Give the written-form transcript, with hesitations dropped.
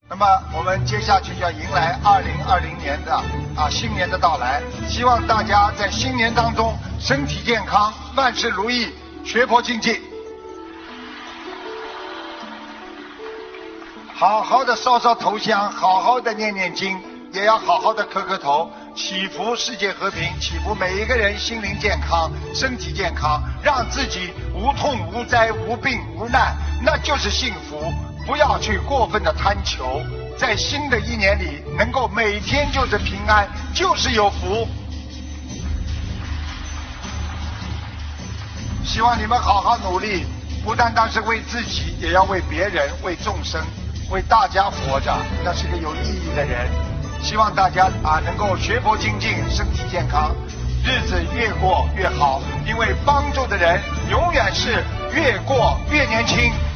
那么我们接下去要迎来2020年的新年的到来，希望大家在新年当中身体健康，万事如意，学佛精进，好好的烧烧头香，好好的念念经，也要好好的磕头，祈福世界和平，祈福每一个人心灵健康，身体健康，让自己无痛无灾无病无难，那就是幸福。不要去过分的贪求，在新的一年里能够每天就是平安，就是有福。希望你们好好努力，不单单是为自己，也要为别人，为众生，为大家活着，那是个有意义的人。希望大家能够学佛精进，身体健康，日子越过越好，因为帮助的人永远是越过越年轻。